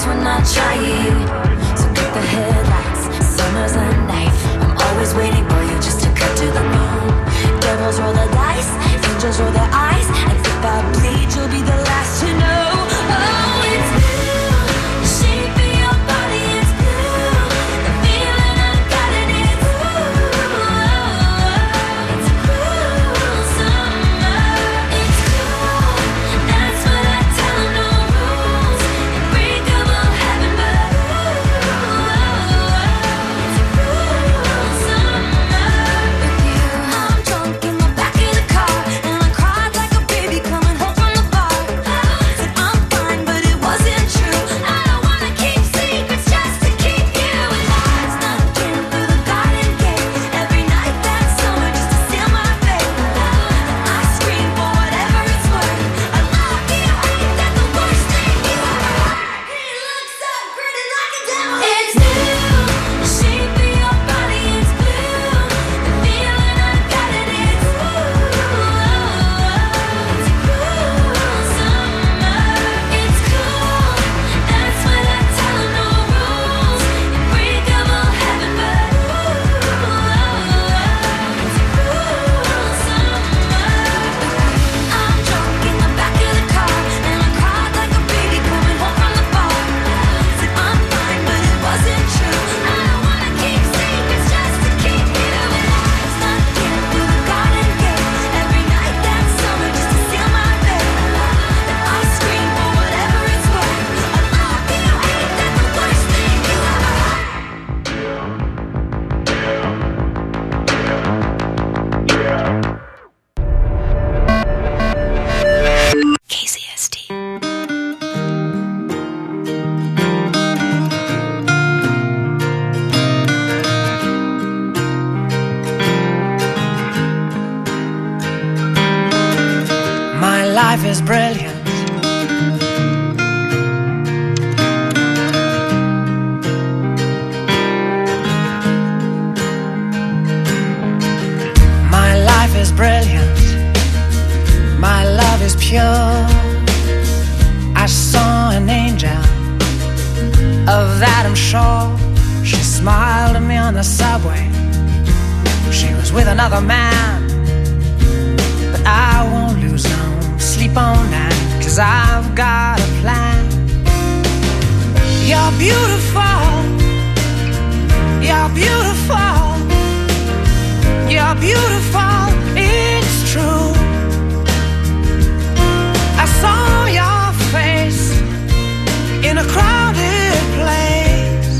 we're not trying. So get the headlights, summer's a knife. I'm always waiting for you just to cut to the bone. Devils roll the dice, angels roll their eyes, and if I bleed, you'll be the last to know. Oh, it's blue, the shape of your body is blue. The feeling I've got it is blue. It's cruel summer, it's cool. That's what I tell 'em, no rules. Unbreakable heaven, but it's cruel summer with you. I'm drunk in the back of the car, and I cried like a baby coming home from the bar. Said I'm fine, but it wasn't true. I don't wanna keep secrets just to keep you alive. Snuck in through the garden gate every night that summer just to seal my fate. And I scream for whatever it's worth. I love you, ain't that the worst thing you ever heard? He looks so pretty like a devil. It's blue, the shape of your body is blue. The feeling I've got it is blue. It's cruel summer, it's cool. That's what I tell 'em, no rules. Unbreakable heaven, but it's cruel summer. I'm drunk in the back of the car, and I cried like a baby coming home from the bar. Said I'm fine, but it wasn't true. I don't wanna keep secrets just to keep you alive. Snuck in through the garden gate every night that summer just to seal my fate. And I scream for whatever it's worth. I love you, ain't that the worst thing you ever heard? KZST. My life is brilliant. My life is brilliant. My love is pure. I saw an angel, of that I'm sure. She smiled at me on the subway. She was with another man, but I won't lose no sleep on that, 'cause I've got a plan. You're beautiful. You're beautiful. You're beautiful. It's true. I saw your face in a crowded place,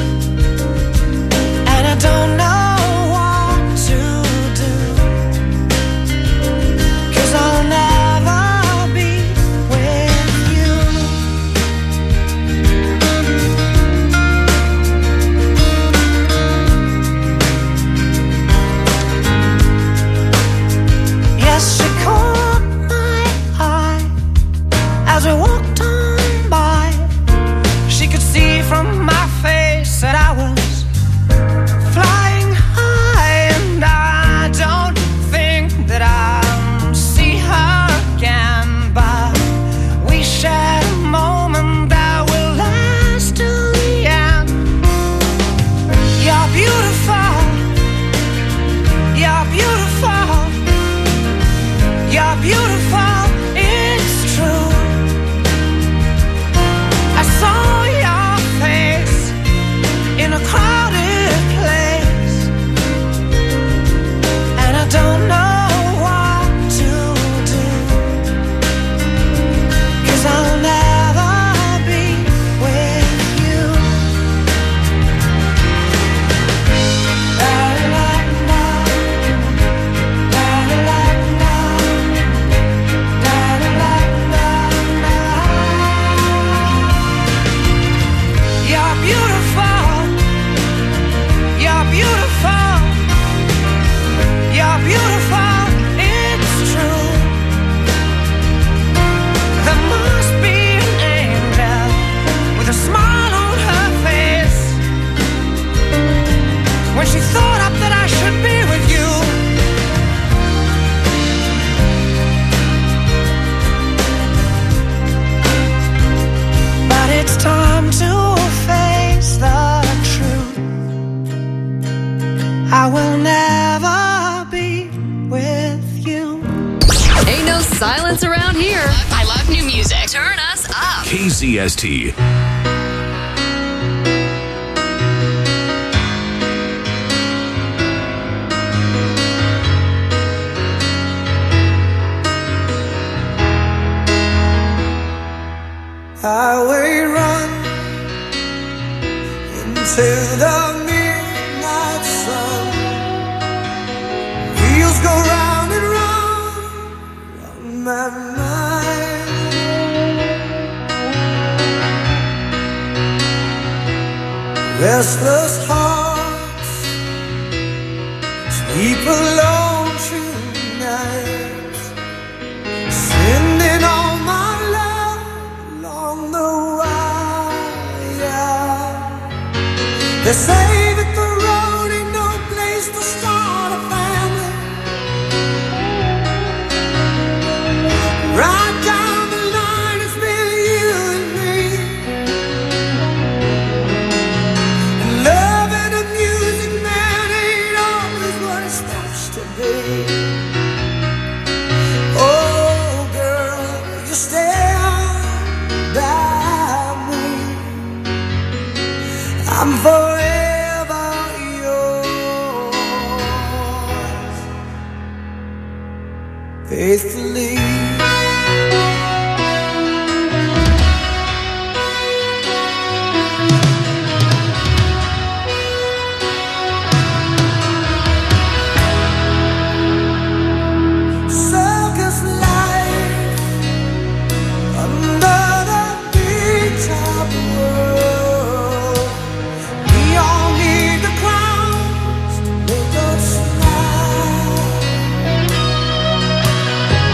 and I don't know what to do, 'cause I'll never be with you. Yes, KCST. Highway run into the midnight sun. Wheels go round and round on my mind. Restless hearts sleep alone tonight, sending all my love along the wire. They say that the road ain't no place to start a family. Right down the line, it's been you and me. And loving a music man ain't always what it's supposed to be. Oh, girl, you stand by me. I'm forever yours, faithfully. Circus life under the big top world. We all need the clowns to make us smile.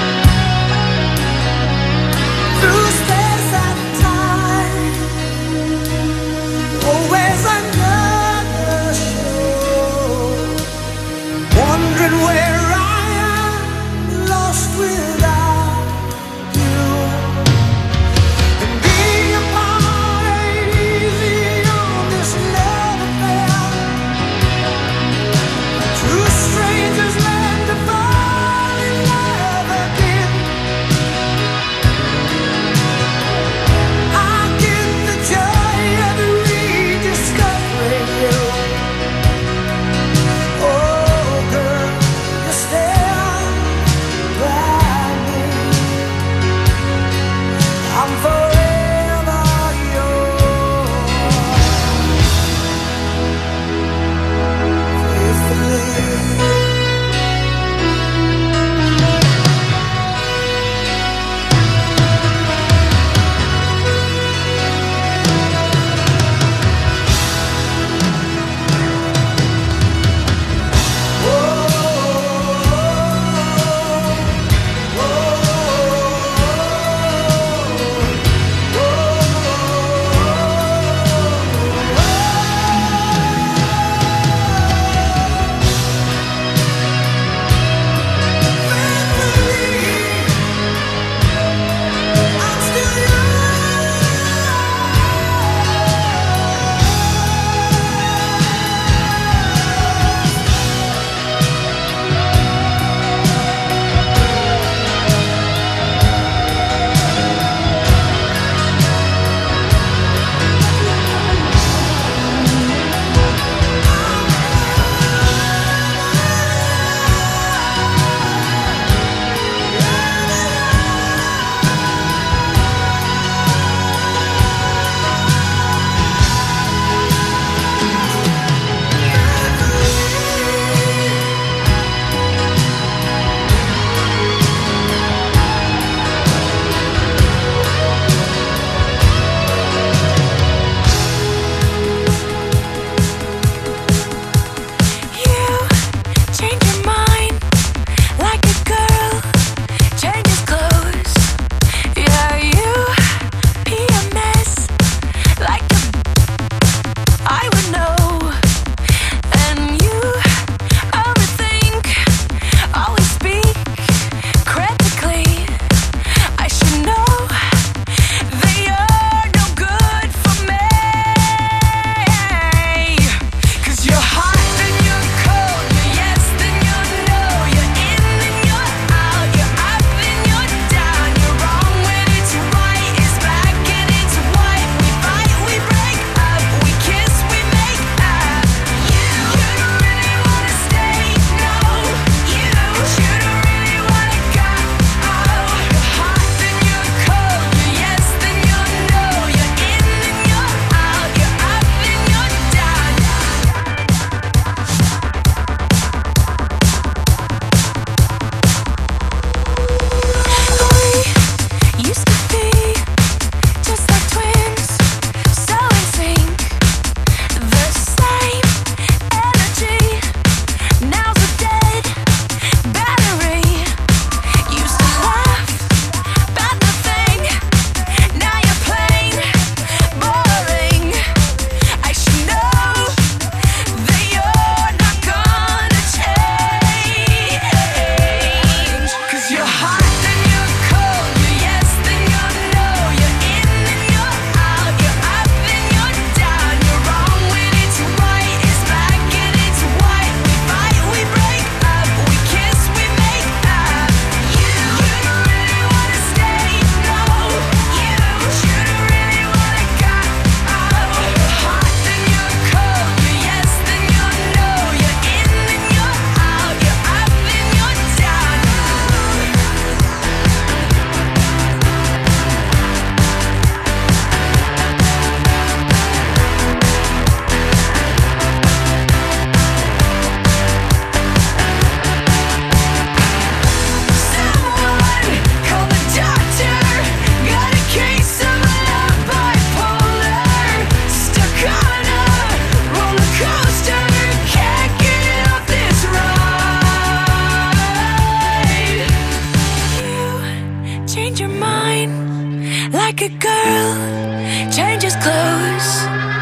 mind like a girl changes clothes.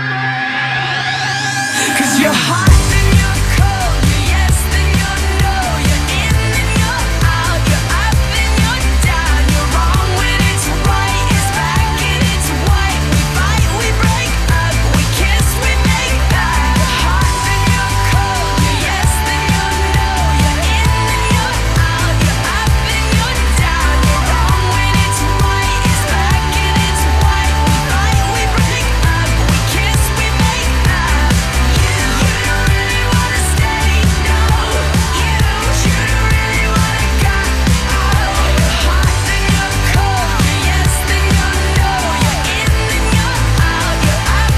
'Cause you're hot and you're cold, you're yes and you're no, you're in and you're out, you're up and you're down, you're wrong when it's right, it's black and it's white. We fight, we break up, we kiss, we make up. You're hot and you're cold, you're yes and you're no, you're in and you're out, you're up and you're down, you're wrong when it's right, it's black and it's white. We fight, we break up, we kiss, we make up. You don't really wanna stay, no. You don't really wanna go. You're hot and you're cold, you're yes and you're no, you're in and you're out, you're up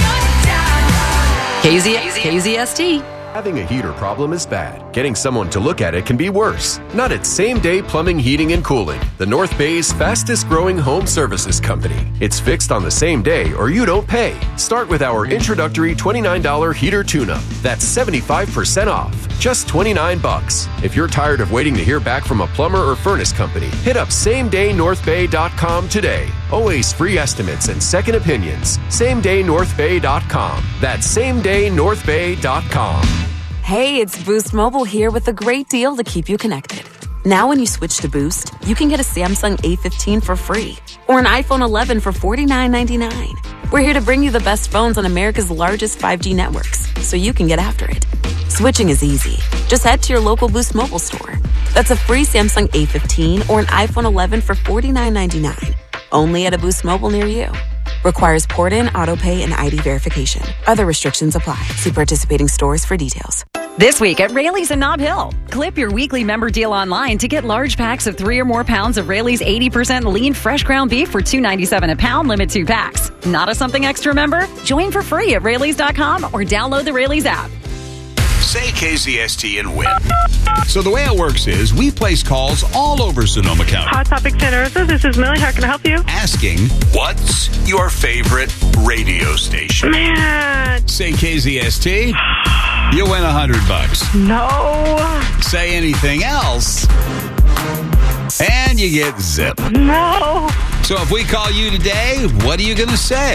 and you're down. KZST. Having a heater problem is bad. Getting someone to look at it can be worse. Not at Same Day Plumbing, Heating, and Cooling, the North Bay's fastest growing home services company. It's fixed on the same day or you don't pay. Start with our introductory $29 heater tune-up. That's 75% off. Just $29. If you're tired of waiting to hear back from a plumber or furnace company, hit up SameDayNorthBay.com today. Always free estimates and second opinions. SameDayNorthBay.com. That's SameDayNorthBay.com. Hey, it's Boost Mobile here with a great deal to keep you connected. Now when you switch to Boost, you can get a Samsung A15 for free or an iPhone 11 for $49.99. We're here to bring you the best phones on America's largest 5G networks, so you can get after it. Switching is easy. Just head to your local Boost Mobile store. That's a free Samsung A15 or an iPhone 11 for $49.99. Only at a Boost Mobile near you. Requires port-in, auto-pay, and ID verification. Other restrictions apply. See participating stores for details. This week at Rayleigh's in Nob Hill. Clip your weekly member deal online to get large packs of 3 or more pounds of Rayleigh's 80% lean fresh ground beef for $2.97 a pound, limit 2 packs. Not a something extra member? Join for free at Rayleigh's.com or download the Rayleigh's app. Say KZST and win. So the way it works is we place calls all over Sonoma County. Hot Topic Santa Rosa, this is Millie. How can I help you? Asking, what's your favorite radio station? Man. Say KZST, you win $100. No. Say anything else, and you get zip. No. So if we call you today, what are you going to say?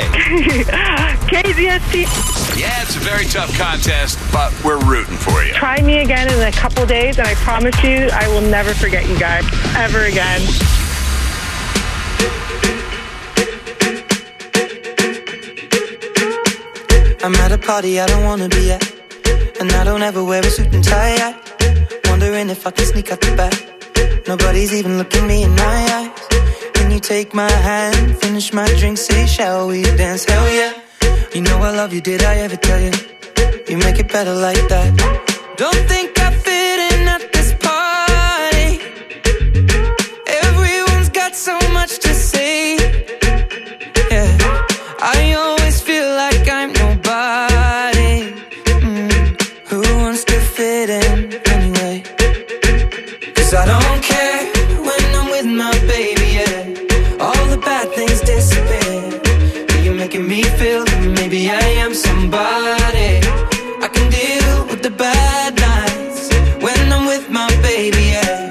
KZST. Yeah, it's a very tough contest, but we're rooting for you. Try me again in a couple days, and I promise you, I will never forget you guys ever again. I'm at a party I don't wanna be at, and I don't ever wear a suit and tie. Wondering if I can sneak out the back. Nobody's even looking me in my eyes. When you take my hand, finish my drink, say, shall we dance? Hell yeah. You know I love you, did I ever tell you? You make it better like that. Don't think I fit in at this party. Everyone's got so much to say. Yeah, I always feel like I'm nobody. Who wants to fit in anyway? 'Cause I don't care when I'm with my baby, yeah. All the bad things disappear. You're making me feel that maybe I am somebody. I can deal with the bad nights when I'm with my baby, yeah.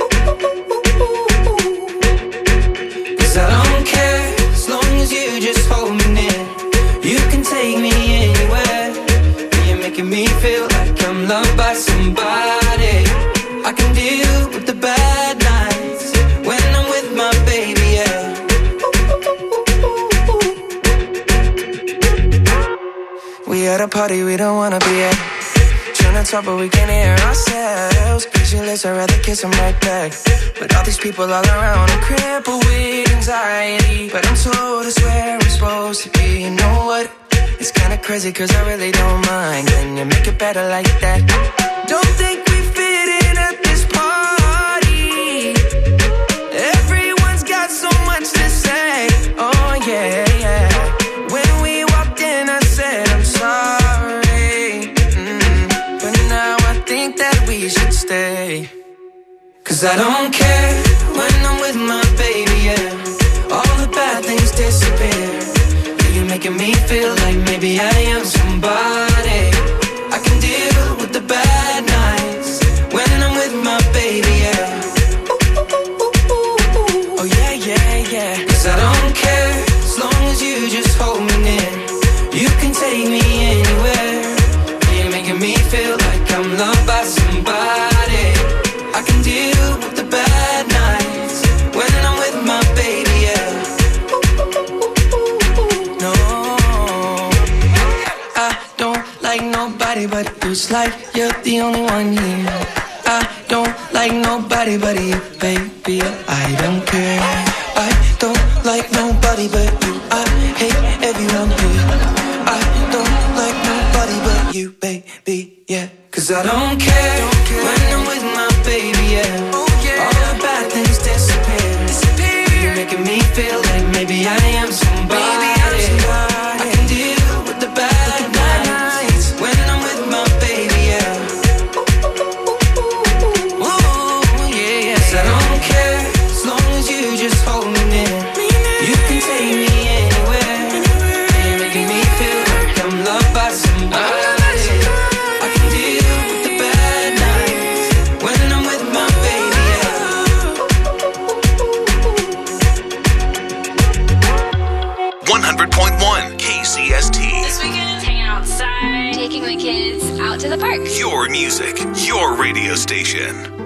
'Cause I don't care as long as you just hold me near. You can take me anywhere. You're making me feel like I'm loved by somebody. I can deal with the bad nights when I'm with my baby, yeah. We at a party we don't wanna be at. Trying to talk but we can't hear ourselves. Pictureless, I'd rather kiss them right back. But all these people all around, I'm crippled with anxiety. But I'm told it's where we're supposed to be. You know what? It's kinda crazy 'cause I really don't mind. Can you make it better like that? Don't think we fit in at this party. Everyone's got so much to say. Oh yeah, yeah. When we walked in I said I'm sorry. But now I think that we should stay. 'Cause I don't care when I'm with my baby, yeah. All the bad things disappear. You're making me feel like maybe I am somebody. I can deal with the bad nights when I'm with my baby, yeah. Oh yeah, yeah, yeah. yeah. 'Cause I don't care, as long as you just hold me near. You can take me anywhere. You're making me feel like I'm loved by somebody. I can deal with the bad nights when I'm with my baby, yeah. No, I don't like nobody but you. It's like you're the only one here. I don't like nobody but you, baby. I don't care. I don't like nobody but you. I hate everyone here. I don't like nobody but you, baby, yeah. 'Cause I don't care when I'm with my baby, yeah. All the bad things disappear. You're making me feel like maybe I am somebody. I can deal with the bad nights when I'm with my baby, yeah. Ooh, yeah, yeah. 'Cause I don't care, as long as you just hold me near. You can take me anywhere. You're making me feel like I'm loved by somebody. I can deal with the bad nights when I'm with my baby, yeah. 100.1 KCST. This weekend, hanging outside, taking my kids out to the park. Your music, your radio station.